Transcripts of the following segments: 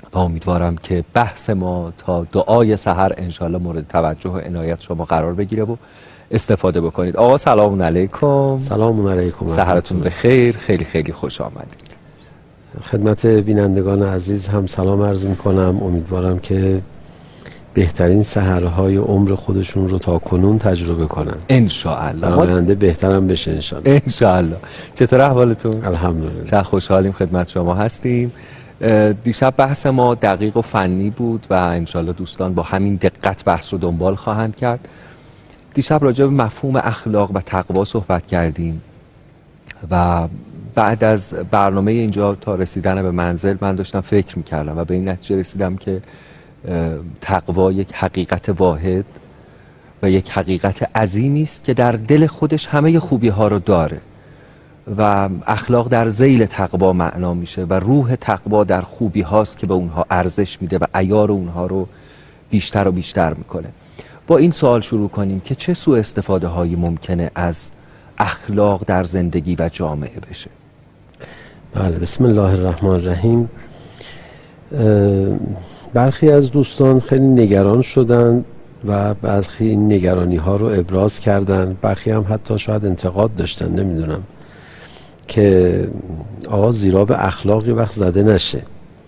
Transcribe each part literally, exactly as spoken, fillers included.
و امیدوارم که بحث ما تا دعای سحر انشالله مورد توجه و عنایت شما قرار بگیره و استفاده بکنید. آقا سلام علیکم. سلام علیکم. سحرتون بخیر. خیلی خیلی خوش آمدید. خدمت بینندگان عزیز هم سلام عرض میکنم. امیدوارم که بهترین سحرهای عمر خودشون رو تا کنون تجربه کنن انشاءالله. ما آینده بهترم بشه انشاءالله. انشاءالله. چطور احوالتون؟ الحمدلله. چه خوشحالیم خدمت شما هستیم. دیشب بحث ما دقیق و فنی بود و انشاءالله دوستان با همین دقت بحث رو دنبال خواهند کرد. دیشب راجع به مفهوم اخلاق و تقوا صحبت کردیم و بعد از برنامه اینجا تا رسیدن به منزل من داشتم فکر میکردم و به این نتیجه رسیدم که تقوا یک حقیقت واحد و یک حقیقت عظیمی است که در دل خودش همه خوبی ها رو داره و اخلاق در ذیل تقوا معنا میشه و روح تقوا در خوبی هاست که به اونها ارزش میده و عیار اونها رو بیشتر و بیشتر میکنه. با این سوال شروع کنیم که چه سوء استفاده هایی ممکنه از اخلاق در زندگی و جامعه بشه؟ بله، بسم الله الرحمن الرحیم. برخی از دوستان خیلی نگران شدن و برخی این نگرانی ها رو ابراز کردن، برخی هم حتی شاید انتقاد داشتن، نمیدونم، که آقا زیرا به اخلاقی وقت زده نشه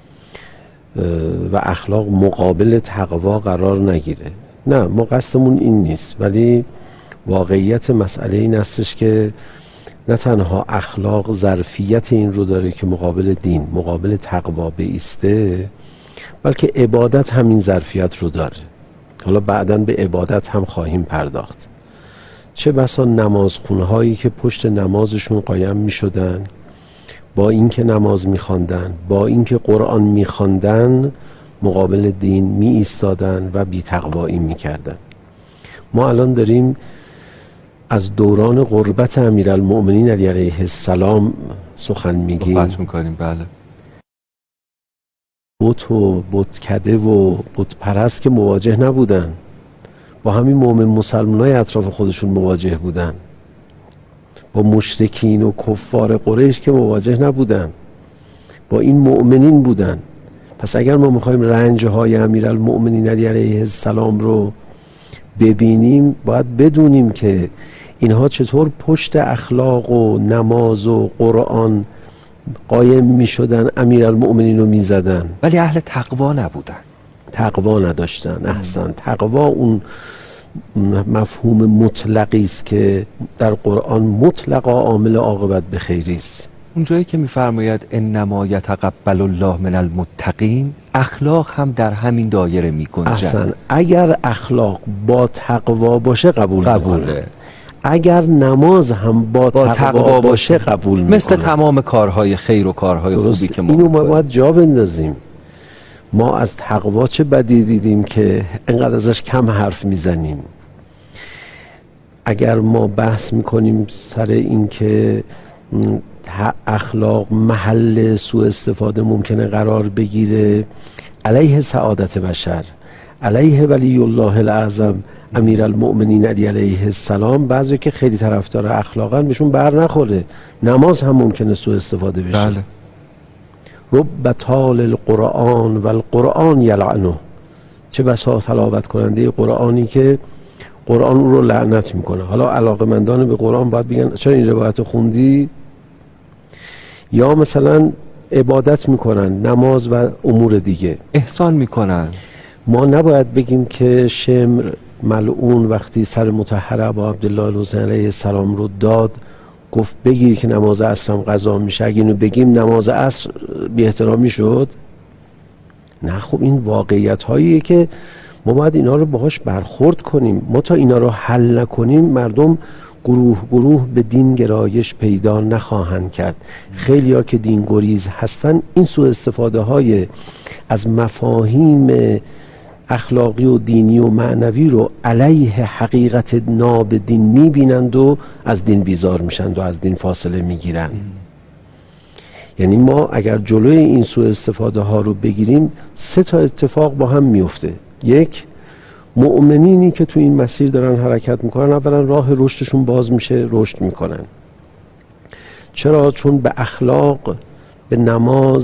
و اخلاق مقابل تقوا قرار نگیره. نه، ما قصدمون این نیست، ولی واقعیت مسئله این هستش که نه تنها اخلاق ظرفیت این رو داره که مقابل دین، مقابل تقوا بایسته، بلکه عبادت همین ظرفیت رو داره. حالا بعداً به عبادت هم خواهیم پرداخت. چه بسا نمازخونه هایی که پشت نمازشون قایم می شدن، با اینکه نماز می خواندن، با اینکه قرآن می خواندن، مقابل دین می ایستادن و بی تقوایی می کردن. ما الان داریم از دوران غربت امیرالمؤمنین علی علیه السلام سخن میگیم. صحبت میکنیم. بله. بت و بتکده و بت پرست که مواجه نبودن، با همین مؤمن مسلمانای اطراف خودشون مواجه بودن، با مشرکین و کفار قریش که مواجه نبودن، با این مؤمنین بودن. پس اگر ما میخوایم رنجهای امیرالمؤمنین علی علیه السلام رو ببینیم، باید بدونیم که اینها چطور پشت اخلاق و نماز و قرآن قایم می شدن، امیرالمؤمنین رو می زدن، ولی اهل تقوا نبودن، تقوا نداشتن. احسن. تقوا اون مفهوم مطلقی است که در قرآن مطلقا عامل عاقبت به خیری است. اونجایی که میفرماید انما یتقبل الله من المتقین، اخلاق هم در همین دایره میگنجد. احسن. اگر اخلاق با تقوا باشه قبول قبوله میکنه. اگر نماز هم با, با تقوا, تقوا باشه قبول میکنه. مثل تمام کارهای خیر و کارهای خوبی که ما اینو ما باید جا بندازیم. ما از تقوا چه بدی دیدیم که انقدر ازش کم حرف میزنیم. اگر ما بحث میکنیم سر این که اخلاق محل سوء استفاده ممکنه قرار بگیره، علیه سعادت بشر، علیه ولی الله الاعظم امیرالمؤمنین علی علیه السلام، بعضی که خیلی طرفدار اخلاقن بهشون بر نخوره. نماز هم ممکنه سوء استفاده بشه. بله. رب تال القرآن و القرآن یلعنه. چه بسا تلاوت کننده قرآنی که قرآن او رو لعنت میکنه. حالا علاقمندان به قرآن باید بگن چرا این روایت خوندی؟ یا مثلا عبادت میکنن، نماز و امور دیگه احسان میکنن. ما نباید بگیم که شمر ملعون وقتی سر مطهر ابا عبدالله الحسین علیه السلام رو داد، گفت بگیر که نماز عصر هم قضا میشه. اگه اینو بگیم نماز عصر بی احترامی شد؟ نه، خب این واقعیت هاییه که ما باید اینا رو باهاش برخورد کنیم. ما تا اینا رو حل نکنیم مردم گروه گروه به دین گرایش پیدا نخواهند کرد. خیلی ها که دین گریز هستن این سوء استفاده های از مفاهیم اخلاقی و دینی و معنوی رو علیه حقیقت ناب دین میبینند و از دین بیزار میشند و از دین فاصله میگیرند. یعنی ما اگر جلوی این سوء استفاده ها رو بگیریم، سه تا اتفاق با هم میفته. یک، مؤمنینی که تو این مسیر دارن حرکت میکنن، اولا راه رشدشون باز میشه، رشد میکنن. چرا؟ چون به اخلاق، به نماز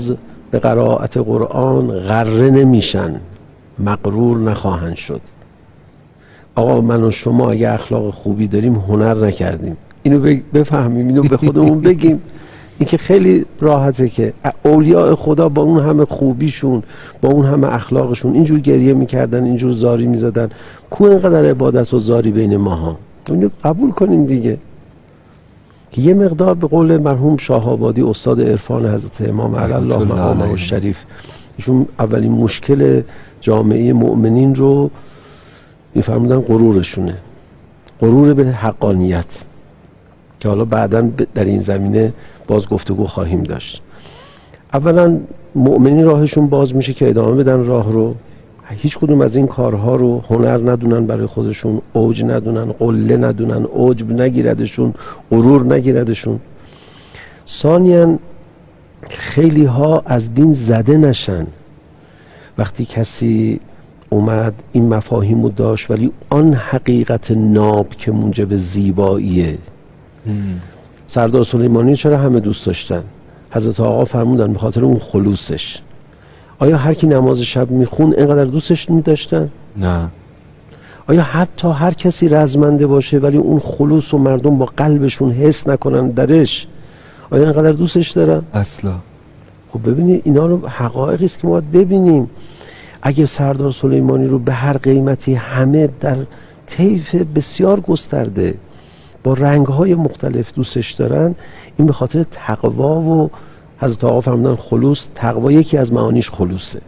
به قرائت قرآن غره نمیشن، مغرور نخواهند شد. آقا من و شما اگه اخلاق خوبی داریم هنر نکردیم، اینو بفهمیم، اینو به خودمون بگیم. این که خیلی راحته که اولیاء خدا با اون همه خوبیشون، با اون همه اخلاقشون اینجور گریه میکردن، اینجور زاری میزدن. کو اینقدر عبادت و زاری بین ماها؟ اینو قبول کنیم دیگه. که یه مقدار به قول مرحوم شاه آبادی استاد عرفان حضرت امام علی الله مقامه الشریف، ایشون اولین مشکل جامعه مؤمنین رو میفرمودن غرورشونه، غرور به حقانیت، که حالا بعداً در این زمینه باز گفتگو خواهیم داشت. اولا مؤمنین راهشون باز میشه که ادامه بدن راه رو، هیچ کدوم از این کارها رو هنر ندونن برای خودشون، اوج ندونن، قله ندونن، عجب نگیردشون، غرور نگیردشون. ثانیاً خیلی ها از دین زده نشن. وقتی کسی اومد این مفاهیم رو داشت ولی آن حقیقت ناب که موجب زیباییه. سردار سلیمانی چرا همه دوست داشتن؟ حضرت آقا فرمودن به خاطر اون خلوصش. آیا هر کی نماز شب میخون اینقدر دوستش می‌داشتن؟ نه. آیا حتی هر کسی رزمنده باشه ولی اون خلوص و مردم با قلبشون حس نکنن درش، آیا اینقدر دوستش دارن؟ اصلا. خب ببینید اینا رو حقایقی است که ما باید ببینیم. اگه سردار سلیمانی رو به هر قیمتی همه در طیف بسیار گسترده با رنگ‌های مختلف دوستش دارن، این به خاطر تقوا و حضرت آقا فرمودن خلوص. تقوا یکی از معانیش خلوصه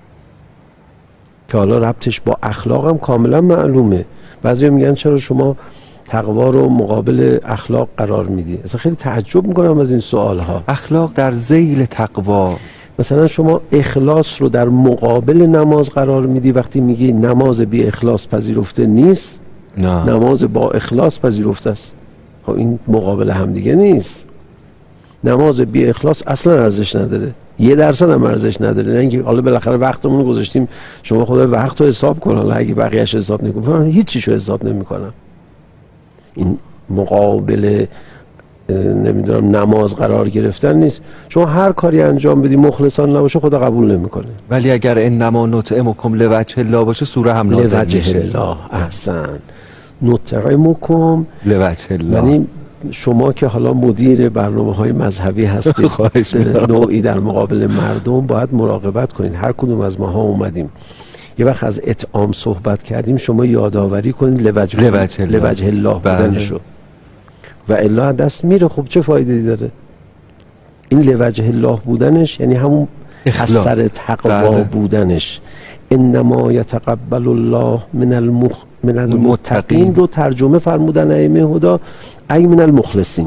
که حالا ربطش با اخلاق هم کاملا معلومه. بعضی میگن چرا شما تقوا رو مقابل اخلاق قرار میدی؟ اصلا خیلی تعجب میکنم از این سوال ها. اخلاق در ذیل تقوا. مثلا شما اخلاص رو در مقابل نماز قرار میدی، وقتی میگی نماز بی اخلاص پذیرفته نیست، نه. نماز با اخلاص پذیرفته است. خب این مقابل هم دیگه نیست. نماز بی اخلاص اصلا ارزش نداره، یه درصد هم ارزش نداره. نه اینکه حالا بالاخره وقتمون رو گذاشتیم، شما خدا وقت رو حساب کن، حالا اگه بقیه‌اش حساب نکنم هیچ چیزو حساب نمی‌کنم. این مقابل نمیدونم نماز قرار گرفتن نیست. شما هر کاری انجام بدی مخلصان نباشه خدا قبول نمیکنه. ولی اگر انما نطعمکم لوجه الله باشه سوره هم نازل میشه. لوجه الله. احسن. نطعمکم لوجه الله. یعنی شما که حالا مدیر برنامه‌های مذهبی هستید نوعی در مقابل مردم باید مراقبت کنید. هر کدوم از ماها اومدیم یه وقت از اطعام صحبت کردیم، شما یادآوری کنید لوجه الله, لوجه الله بودنشو، و الا دست میره. خب چه فایده داره این لوجه الله بودنش؟ یعنی همون اثر تقوا بودنش. انما یتقبل الله من المخ من المتقین رو ترجمه فرمودن ائمه هدا ای من المخلصین.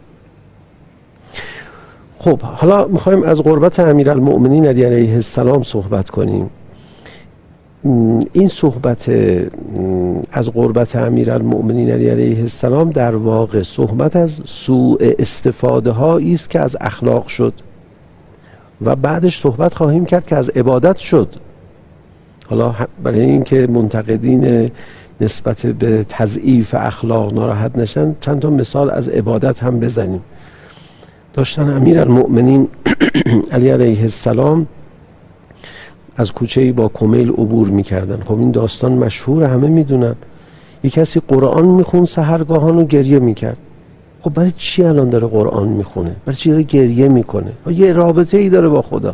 خب حالا میخوایم از قربت امیرالمؤمنین علی علیه السلام صحبت کنیم. این صحبت از قربت امیرالمؤمنین علی علیه السلام در واقع صحبت از سوء استفاده هایی است که از اخلاق شد و بعدش صحبت خواهیم کرد که از عبادت شد. حالا برای اینکه منتقدین نسبت به تضعیف اخلاق ناراحت نشن چند تا مثال از عبادت هم بزنیم. داشتن امیرالمؤمنین علی علیه السلام از کوچه‌ای با کمیل عبور می‌کردن. خب این داستان مشهور، همه میدونن. یک کسی قرآن میخون سحرگاهان و گریه میکرد. خب برای چی الان داره قرآن میخونه؟ برای چی داره گریه میکنه؟ یه رابطه ای داره با خدا.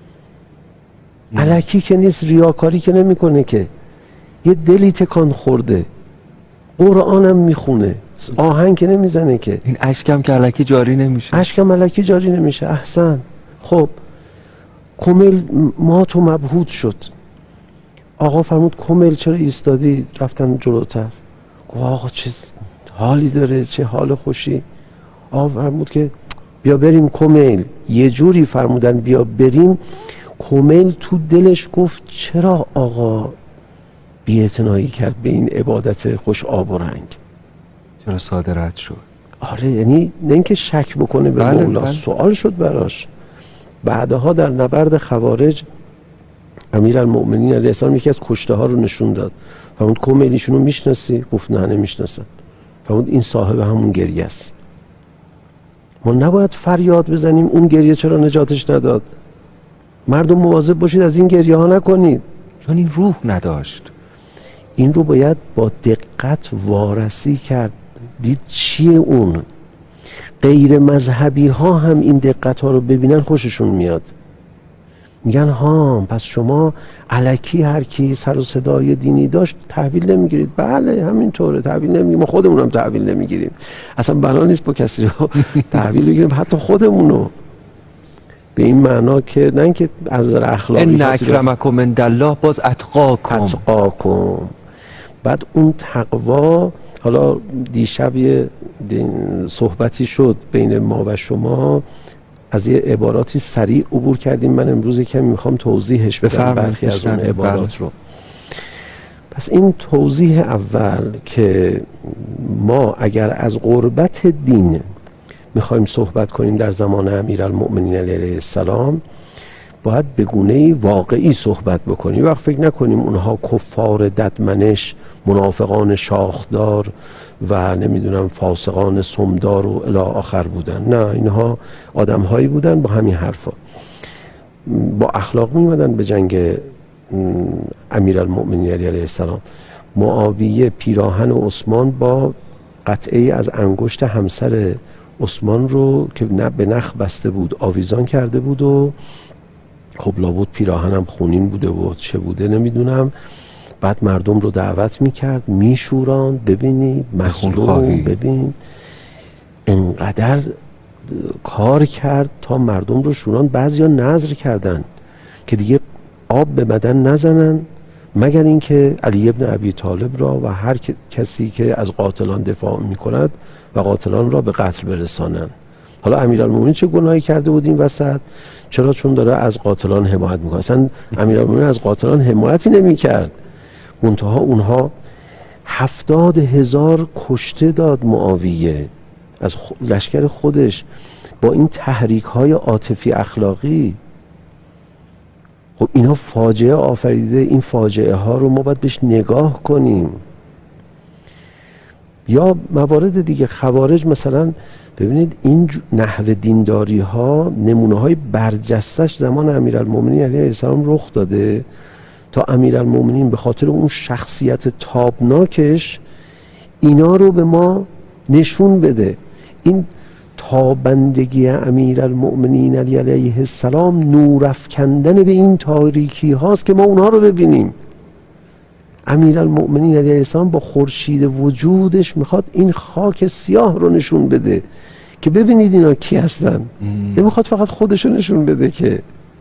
الکی که نیست، ریاکاری که نمیکنه، که یه دلی تکان خورده، قرآنم میخونه، آهنگ که نمیزنه که. این اشکم که الکی جاری نمیشه. اشکم الکی جاری نمیشه. احسن. خب کمیل مات و مبهوت شد. آقا فرمود کمیل چرا ایستادی؟ رفتن جلوتر. گفت آقا چه حالی داره، چه حال خوشی. آقا فرمود که بیا بریم کمیل. یه جوری فرمودن بیا بریم. کمیل تو دلش گفت چرا آقا بی‌اعتنایی کرد به این عبادت خوش آب و رنگ؟ چرا ساده رد شد؟ آره، یعنی نه اینکه شک بکنه به بله مولا، بله. سوال شد براش. بعدها در نبرد خوارج امیرالمؤمنین علیه السلام یکی از کشته ها رو نشون داد. فرمود کمیل ایشونو میشناسی؟ گفت نه نمیشناسم. فرمود این صاحب همون گریه است. ما نباید فریاد بزنیم اون گریه چرا نجاتش نداد. مردم مواظب باشید از این گریه ها نکنید، چون این روح نداشت. این رو باید با دقت وارسی کرد، دید چیه اون. غیر مذهبی ها هم این دقت ها رو ببینن خوششون میاد، میگن ها پس شما الکی هر کی سر و صدای دینی داشت تحویل نمیگیرید. بله همینطوره، تحویل نمیگیریم، ما خودمون هم تحویل نمیگیریم، اصلا بنا نیست با کسی رو تحویل بگیریم، حتی خودمونو، به این معنا که نه اینکه از نظر اخلاقی ان اکرمکم عند الله باز اتقاکم اتقاکم. بعد اون تقوا، حالا دیشب یه صحبتی شد بین ما و شما، از یه عباراتی سریع عبور کردیم، من امروز کمی میخوام توضیحش بدم برخی از اون عبارات رو. پس این توضیح اول که ما اگر از غربت دین میخوایم صحبت کنیم در زمان امیرالمؤمنین علیه السلام، باید به گونه‌ای واقعی صحبت بکنیم. وقت فکر نکنیم اونها کفار ددمنش، منافقان شاخدار و نمیدونم فاسقان سمدار و الی آخر بودن. نه، اینها آدم‌هایی بودن با همین حرفا، با اخلاق می‌اومدن به جنگ امیرالمؤمنین علیه السلام. معاویه پیراهن عثمان با قطعه از انگشت همسر عثمان رو که نه به نخ بسته بود آویزان کرده بود و خب لابد پیراهنم خونین بوده بود چه بوده نمیدونم. بعد مردم رو دعوت میکرد، میشوراند، ببینید مظلوم، ببین انقدر کار کرد تا مردم رو شوراند. بعضیا نذر کردن که دیگه آب به بدن نزنن مگر اینکه علی ابن ابی طالب را و هر کسی که از قاتلان دفاع میکند و قاتلان را به قتل برسانن. حالا امیرالمومنین چه گناهی کرده بود این وسط؟ چرا؟ چون داره از قاتلان حمایت میکنه. اصلا امیرالمومنین از قاتلان حمایتی نمیکرد، منتها اونها هفتاد هزار کشته داد معاویه از لشکر خودش با این تحریک های عاطفی اخلاقی. خب اینا فاجعه آفریده، این فاجعه ها رو ما باید بهش نگاه کنیم. یا موارد دیگه، خوارج مثلا، ببینید این نحو دینداری ها نمونه های برجستش زمان امیرالمومنین علیه السلام رخ داده تا امیرالمومنین به خاطر اون شخصیت تابناکش اینا رو به ما نشون بده. این تابندگی امیرالمؤمنین علیه السلام نور افکندن به این تاریکی هاست که ما اونها رو ببینیم. امیرالمؤمنین علیه السلام با خورشید وجودش میخواد این خاک سیاه رو نشون بده که ببینید اینا کی هستن. نمیخواد فقط خودشو نشون بده که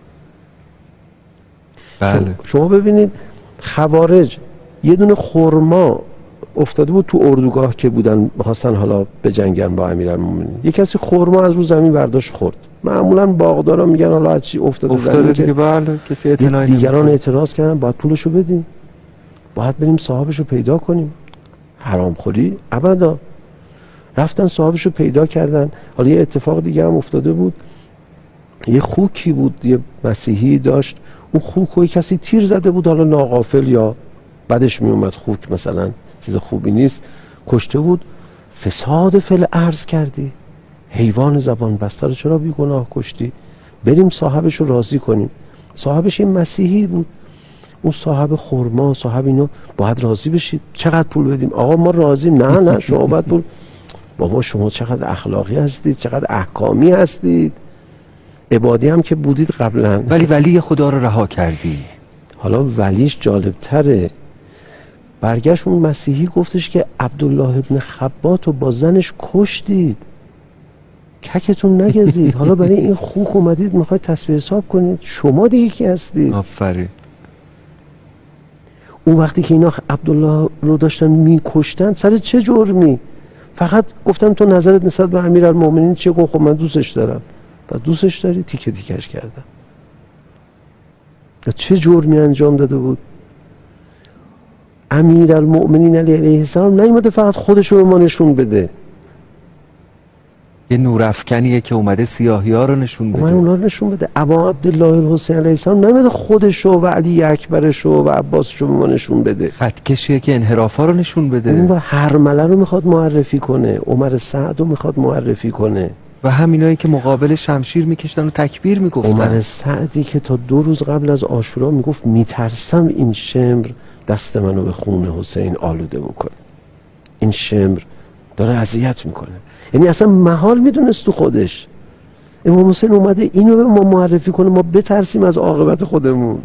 بله. شما ببینید خوارج یه دونه خرما افتاده بود تو اردوگاه که بودن میخواستن حالا به جنگن با امیرالمومنین، یه کسی خرما از رو زمین برداشت خورد. معمولا باغدارا میگن حالا از چی افتاده افتاده دیگه، بله کسی اطلاعی نمیده. دیگران اعتراض کردن باید پولشو بدیم، باید بریم صاحبشو پیدا کنیم. حرام خوری ابدا. رفتن صاحبشو پیدا کردن. حالا یه اتفاق دیگه هم افتاده بود، یه خوکی بود یه مسیحی داشت، اون خوک کسی تیر زده بود، حالا ناغافل یا بعدش می اومد خوک مثلا چیز خوبی نیست، کشته بود. فساد فل ارض کردی، حیوان زبان بسته رو چرا بی گناه کشتی؟ بریم صاحبش رو راضی کنیم. صاحبش این مسیحی بود، اون صاحب خرما، صاحب اینو، باید راضی بشید. چقدر پول بدیم؟ آقا ما راضیم. نه نه شما باید پول. بابا شما چقدر اخلاقی هستید، چقدر احکامی هستید، عبادی هم که بودید قبلا، ولی ولی خدا رو رها کردی. حالا ولیش جالب تره. برگشت اون مسیحی گفتش که عبدالله ابن خبات رو با زنش کشتید، ککتون نگزید، حالا برای این خوک اومدید میخواید تسبیح حساب کنید، شما دیگه کی هستید؟ آفرین. اون وقتی که اینا عبدالله رو داشتن میکشتن سر چه جرمی؟ فقط گفتن تو نظرت نسبت به امیرالمومنین چیه؟ گفت خب من دوستش دارم. و دوستش داری؟ تیکه تیکش کردن. چه جرمی انجام داده بود؟ امیرالمؤمنین علیه السلام نیومده فقط خودش رو به ما نشون بده، یه نورافکنیه که اومده سیاهی ها رو نشون بده، اومده اونا رو نشون بده. ابا عبدالله الحسین علیه السلام نیومده خودش و علی اکبرش و عباسش رو به ما نشون بده. خطکشیه که انحراف ها رو نشون بده. اون با هرمله رو میخواد معرفی کنه، عمر سعد رو میخواد معرفی کنه. و همینایی که مقابل شمشیر میکشتن و تکبیر میگفتن. عمر سعدی که تا دو روز قبل از عاشورا میگفت میترسم این شمر دست منو به خون حسین آلوده بکنه، این شمر داره اذیت میکنه. یعنی اصلا محال میدونست تو خودش. امام حسین اومده اینو به ما معرفی کنه ما بترسیم از عاقبت خودمون.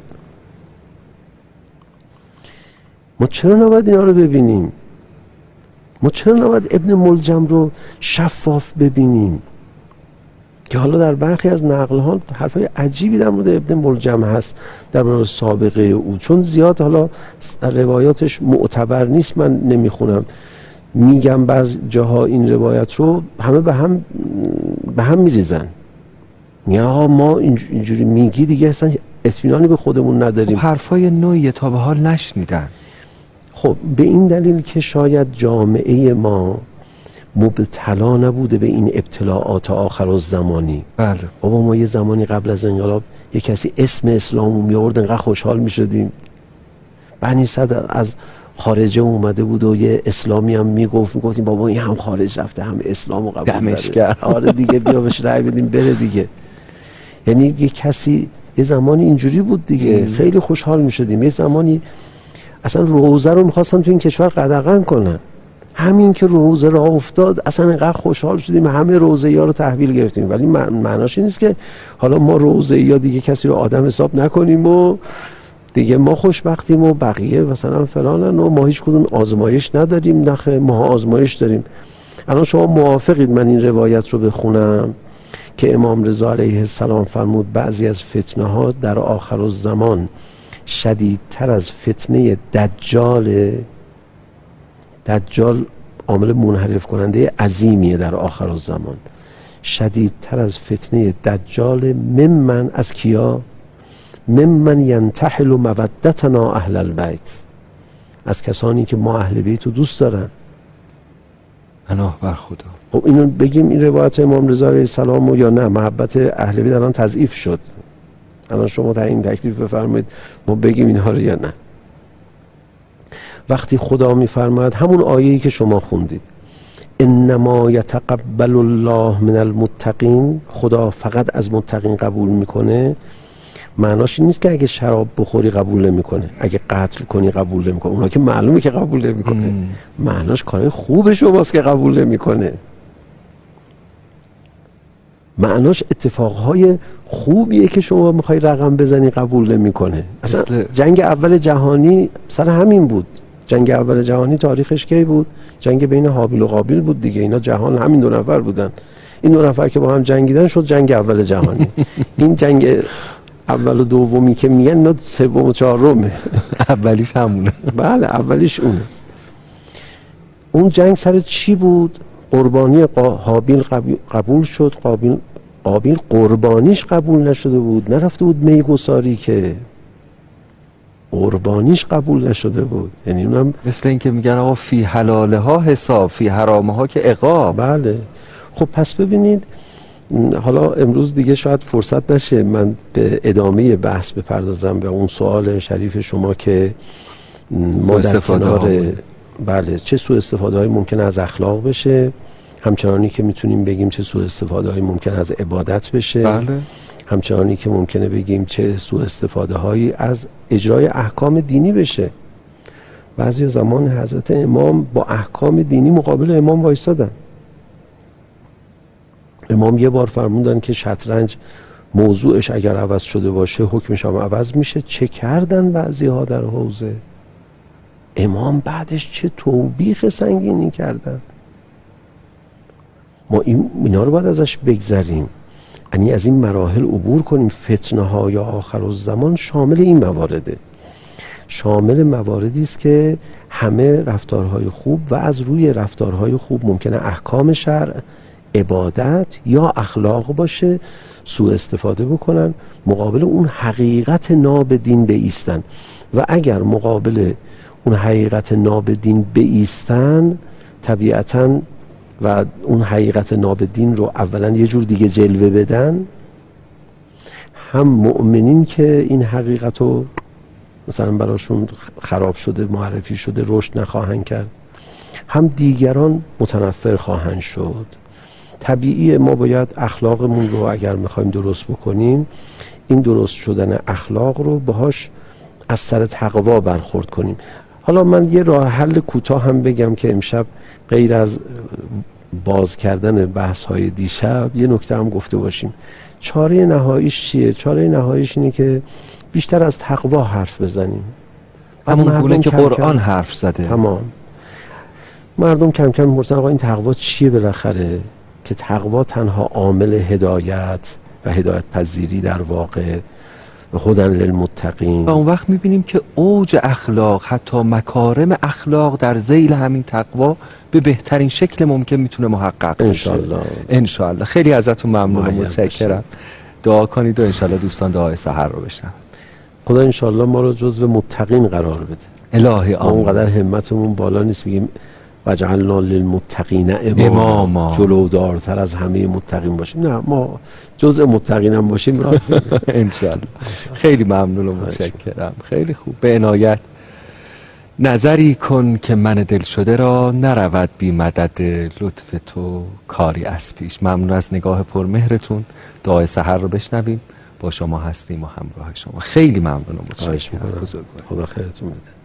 ما چرا نباید اینا رو ببینیم؟ ما چرا نباید ابن ملجم رو شفاف ببینیم؟ که حالا در برخی از نقل‌ها حرفای عجیبی در مورد ابن ملجم هست در مورد سابقه او، چون زیاد حالا روایاتش معتبر نیست، من نمیخونم، میگم بر جاها این روایت رو همه به هم به هم میریزن، میگن آقا ما اینجوری میگی دیگه اصلا اطمینانی به خودمون نداریم. خب حرفای نوعی تا به حال نشنیدن. خب به این دلیل که شاید جامعه ما مبتلا نبوده به این ابتلاعات آخرالزمانی. بله. بابا ما یه زمانی قبل از انقلاب یه کسی اسم اسلام می آورد انقدر خوشحال می شدیم. بنی صدر از خارجه اومده بود و یه اسلامی هم میگفت، میگفتیم بابا این هم خارج رفته هم اسلامو قبول داره. دمش کرد. آره دیگه بیا بهش رأی بدیم بره دیگه. یعنی یه کسی یه زمانی اینجوری بود دیگه، خیلی خوشحال می شدیم. یه زمانی اصلا روزه رو میخواستن تو این کشور قدغن کنن، همین که روزه را افتاد اصلا اینقدر خوشحال شدیم همه روزه ها رو تحویل گرفتیم. ولی معناش این نیست که حالا ما روزه یا دیگه کسی رو آدم حساب نکنیم و دیگه ما خوشبختیم و بقیه مثلا فلانن و ما هیچ کدوم آزمایش نداریم. نخه ما آزمایش داریم. الان شما موافقید من این روایت رو بخونم که امام رضا علیه السلام فرمود بعضی از فتنه ها در آخر الزمان شدیدتر از فتنه دجال. دجال عامل منحرف کننده عظیمیه در آخر الزمان، شدیدتر از فتنه دجال. ممن از کیا؟ ممن ینتحل مودتنا اهل البیت، از کسانی که ما اهل بیت رو دوست دارن. پناه بر خدا. خب اینو بگیم این روایت امام رضا علیه السلام یا نه؟ محبت اهل بیت الان تضعیف شد، الان شما تعیین تکلیف بفرمایید ما بگیم اینها رو یا نه. وقتی خدا میفرماید همون آیه‌ای که شما خوندید انما یتقبل الله من المتقین، خدا فقط از متقین قبول میکنه، معناش این نیست که اگه شراب بخوری قبول نمیکنه، اگه قتل کنی قبول نمیکنه، اونها که معلومه که قبول نمیکنه. معناش کارهای خوب شماست که قبول نمیکنه، معناش اتفاقهای خوبیه که شما میخوای رقم بزنی قبول نمیکنه. اصلا مثل... جنگ اول جهانی سر همین بود. جنگ اول جهانی تاریخش کی بود؟ جنگ بین هابیل و قابیل بود دیگه. اینا جهان همین دو نفر بودن، این دو نفر که با هم جنگیدن شد جنگ اول جهانی. این جنگ اول و دومی که میگن اینا سوم و چهارمه. اولیش همونه. بله اولیش اونه. اون جنگ سر چی بود؟ قربانی هابیل قبول شد، قابیل قابیل قربانیش قبول نشده بود، نرفته بود میگساری که قربانیش قبول نشده بود. یعنی اونم مثل این که میگن آقا فی حلاله ها حساب فی حرامه ها که عقاب. بله. خب پس ببینید حالا امروز دیگه شاید فرصت نشه من به ادامه بحث بپردازم به اون سوال شریف شما که ما در کنار بله چه سوء استفاده های ممکن از اخلاق بشه، همچنانی که میتونیم بگیم چه سوء استفاده های ممکن از عبادت بشه. بله. همچنانی که ممکنه بگیم چه سوء استفاده هایی از اجرای احکام دینی بشه. بعضی زمان حضرت امام با احکام دینی مقابل امام وایسادن. امام یه بار فرمودن که شطرنج موضوعش اگر عوض شده باشه حکمش هم عوض میشه. چه کردن بعضی ها در حوزه؟ امام بعدش چه توبیخ سنگینی کردن. ما این اینا رو باید ازش بگذریم، یعنی از این مراحل عبور کنیم. فتنه های آخر الزمان شامل این موارده، شامل مواردی است که همه رفتارهای خوب و از روی رفتارهای خوب ممکنه احکام شرع، عبادت یا اخلاق باشه سوء استفاده بکنن، مقابل اون حقیقت ناب دین بایستن. و اگر مقابل اون حقیقت ناب دین بایستن طبیعتاً و اون حقیقت ناب دین رو اولا یه جور دیگه جلوه بدن، هم مؤمنین که این حقیقت رو مثلا براشون خراب شده معرفی شده رشد نخواهند کرد، هم دیگران متنفر خواهند شد. طبیعیه ما باید اخلاقمون رو اگر میخوایم درست بکنیم، این درست شدن اخلاق رو باهاش از سر تقوا برخورد کنیم. حالا من یه راه حل کوتاه هم بگم که امشب غیر از باز کردن بحث های دیشب یه نکته هم گفته باشیم. چاره نهاییش چیه؟ چاره نهاییش اینه که بیشتر از تقوا حرف بزنیم، همون گونه که قرآن حرف زده. تمام. مردم کم کم می‌پرسن آقا این تقوا چیه بالاخره؟ که تقوا تنها عامل هدایت و هدایت پذیری در واقع و هدن للمتقین. و اون وقت می‌بینیم که اوج اخلاق، حتی مکارم اخلاق در ذیل همین تقوا به بهترین شکل ممکن میتونه محقق بشه. انشالله. انشالله. خیلی ازتون ممنون و متشکرم. دعا کنید و انشالله دوستان دعای سحر رو بشنون. خدا انشالله ما رو جزو متقین قرار بده. الهی آمین. اونقدر همتمون بالا نیست بگیم وجعلنا للمتقین اماما، جلودارتر از همه متقین باشیم. نه، ما جزء متقین هم باشیم راضی. انشالله. خیلی ممنون و متشکرم. خیلی خوب. به عنایت. نظری کن که من دل شده را نرود بی مدد لطف تو کاری از پیش. ممنون از نگاه پرمهرتون. دعای سحر رو بشنویم. با شما هستیم و همراه شما. خیلی ممنون و متشکرم. خدا خیرتون بده.